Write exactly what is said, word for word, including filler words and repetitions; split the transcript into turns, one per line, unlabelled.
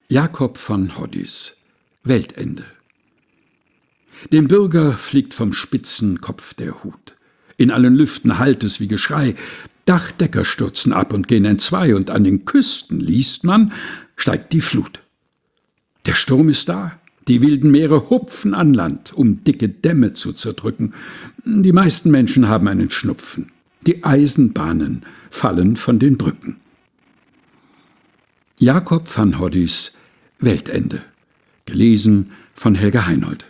Jakob von Hoddis, Weltende. Dem Bürger fliegt vom spitzen Kopf der Hut. In allen Lüften hallt es wie Geschrei. Dachdecker stürzen ab und gehen entzwei, und an den Küsten, liest man, steigt die Flut. Der Sturm ist da. Die wilden Meere hupfen an Land, um dicke Dämme zu zerdrücken. Die meisten Menschen haben einen Schnupfen. Die Eisenbahnen fallen von den Brücken. Jakob van Hoddis, Weltende. Gelesen von Helga Heinold.